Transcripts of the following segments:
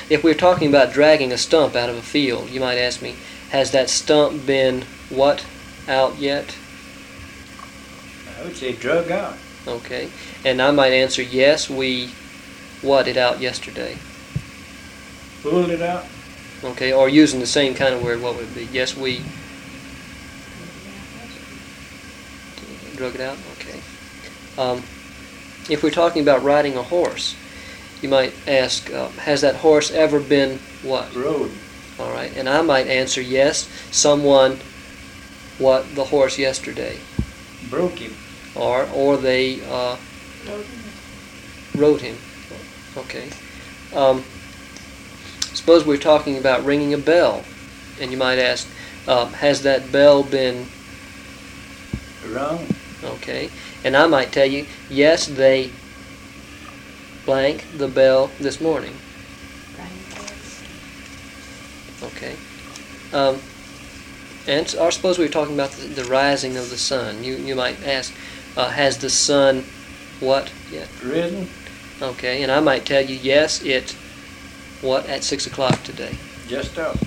If we're talking about dragging a stump out of a field, you might ask me, has that stump been what out yet? I would say drug out. Okay. And I might answer, yes, we what it out yesterday. Pulled it out. Okay, or using the same kind of word, what would it be? Yes, we drug it out? Okay. If we're talking about riding a horse, you might ask, has that horse ever been what? Rode. All right, and I might answer, yes, someone what the horse yesterday. Broke him. Or they rode him. Okay. Suppose we're talking about ringing a bell, and you might ask, has that bell been Rung. okay? And I might tell you, yes, they blank the bell this morning. Okay. Or suppose we were talking about the rising of the sun. You might ask, has the sun what yet? Risen. Okay, and I might tell you, yes, it what at 6 o'clock today. Just up.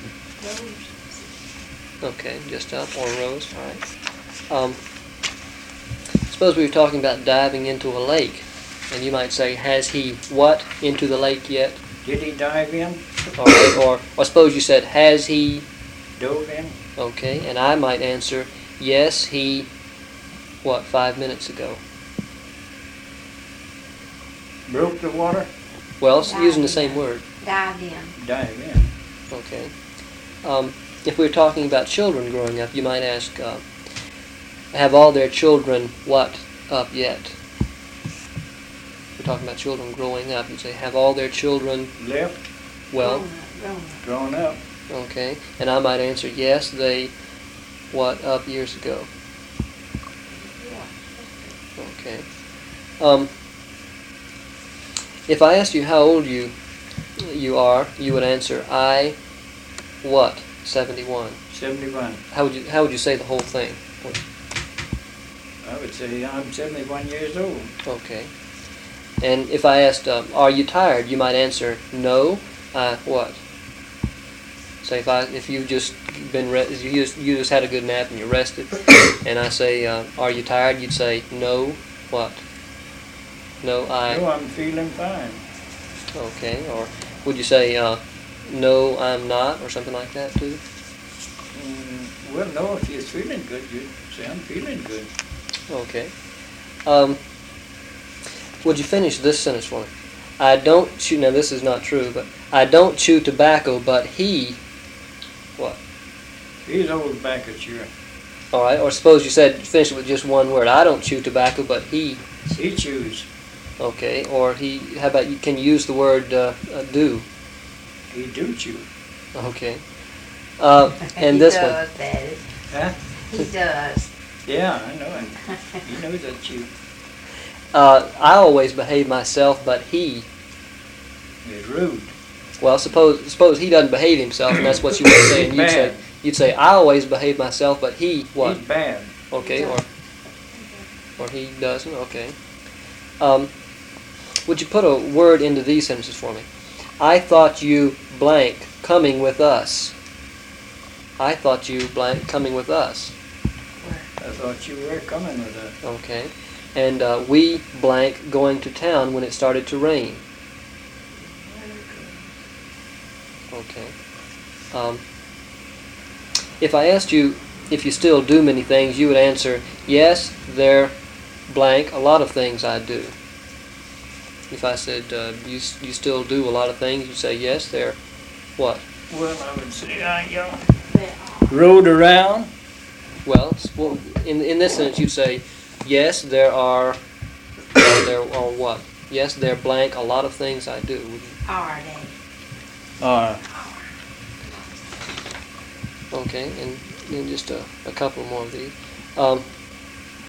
Okay, just up or rose. All right. Suppose we were talking about diving into a lake, and you might say, has he what into the lake yet? Did he dive in? All right. Or suppose you said, has he? Dove in. Okay, and I might answer, yes, he what 5 minutes ago. Broke the water. Well, using the same word. Dive in. Dive in. Okay. If we were talking about children growing up, you might ask, have all their children what up yet? If we're talking about children growing up, you'd say, have all their children Left. well? Grown up. Okay. And I might answer, yes, they what up years ago? Okay. If I asked you how old you are, you would answer, I what? 71. 71. How would you say the whole thing? I would say I'm 71 years old. Okay. And if I asked, are you tired? You might answer, no. What? Say if you've just been you just had a good nap and you're rested, and I say, are you tired? You'd say, no. What? No, No, I'm feeling fine. Okay. Or would you say, no, I'm not, or something like that too? Well, no, if you're feeling good, you'd say I'm feeling good. Okay. Would you finish this sentence for me? I don't chew, now this is not true, but I don't chew tobacco, but he, what? He's old back at you. All right, or suppose you said, finish it with just one word. I don't chew tobacco, but he. He chews. Okay, or he, how about, can you use the word do? He do chew. Okay. And this one. He does, Daddy. Huh? He does. Yeah, I know him. He knows that chew. I always behave myself, but he. He's rude. Well, suppose he doesn't behave himself, and that's what you would say, and you'd say, I always behave myself, but he what? He's bad. Okay, or he doesn't. Okay. Would you put a word into these sentences for me? I thought you blank coming with us. I thought you blank coming with us. I thought you were coming with us. Okay. And we blank going to town when it started to rain. Okay. If I asked you if you still do many things, you would answer, yes, there blank a lot of things I do. If I said, you still do a lot of things, you'd say, yes, there what? Well, I would say I rode around. Well, in this sentence, you'd say, yes, there are what? Yes, there blank a lot of things I do. Are they? Okay, and then just a couple more of these.